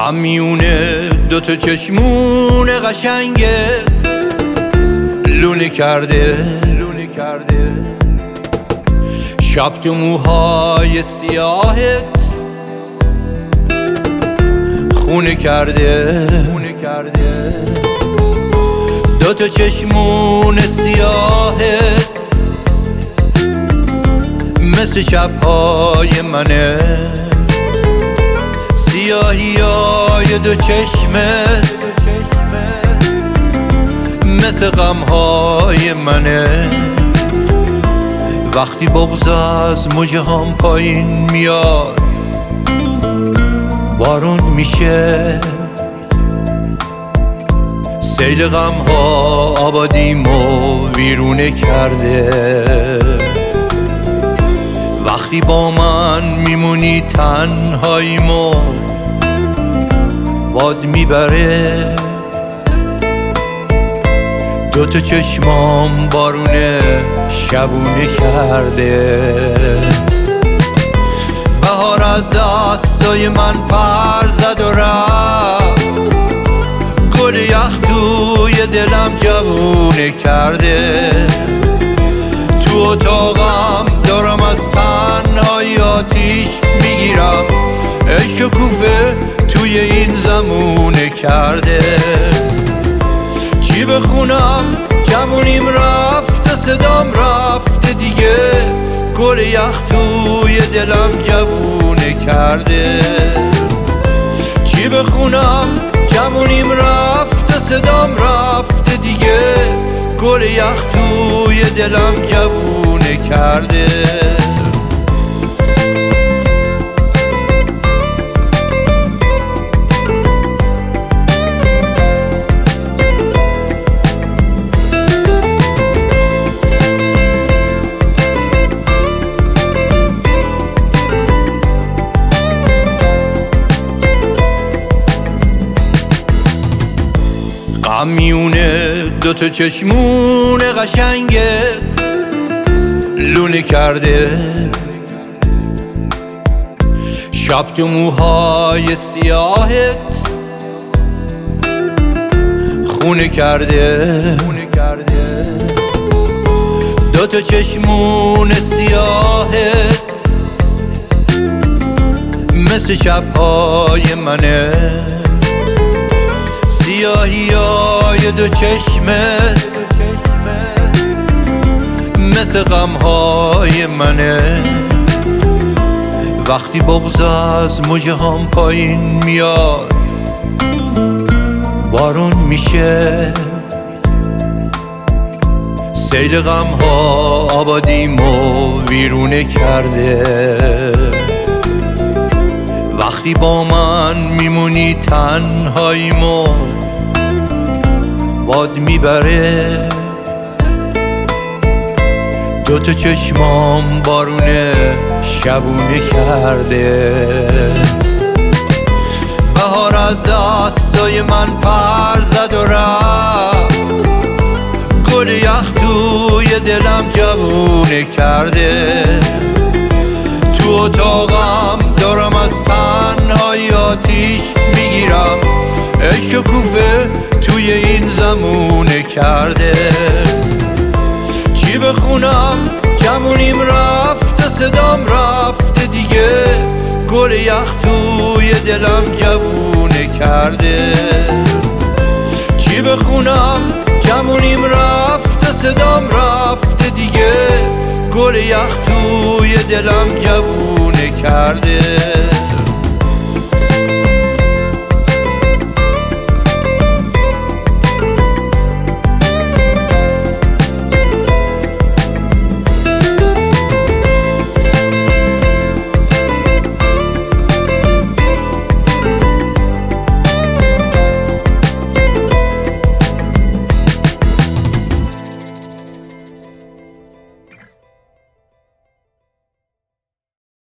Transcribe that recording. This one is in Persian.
میونه دوتا چشمون قشنگت لونه کرده شب تو موهای سیاهت خونه کرده دوتا چشمون سیاهت مثل شبهای منه، سیاهی های دو چشمت مثل غمهای منه. وقتی بغض از مژه هم پایین میاد بارون میشه، سیل غمها آبادیمو ویرونه کرده. وقتی با من میمونی تنهاییمو باد میبره، دوتا چشمام بارونه شبونه کرده. بهار از دستای من پر زد و رفت، گل یخ توی دلم جوونه کرده. تو اتاقم دارم از تنهایی آتیش میگیرم، عشق و کوفه توی این زمونه کرده. چی بخونم جوونیم رفته، صدام رفته دیگه، گل یخ توی دلم جوونه کرده. چی بخونم جوونیم رفته، صدام رفته دیگه، گل یخ توی دلم جوونه کرده. میونه دوتا چشمون قشنگت لونه کرده، شب تو موهای سیاهت خونه کرده. دوتا چشمون سیاهت مثل شبهای منه، سیاهی های دو چشمت مثل غمهای منه. وقتی بغض از مژه هم پایین میاد بارون میشه، سیل غمها آبادیمو ویرونه کرده. وقتی با من میمونی تنهاییمو باد میبره، دوتا چشمام بارونه شبونه کرده. بهار از دستای من پر زد و رفت، گل یخ توی دلم جوونه کرده. تو اتاقم دارم از تنهایی آتیش میگیرم، عشق و کوفه توی این زمونه کرده. چی بخونم جوونیم رفته، صدام رفته دیگه، گل یخ توی دلم جوونه کرده. چی بخونم جوونیم رفته، صدام رفته دیگه، گل یخ توی دلم جوونه کرده.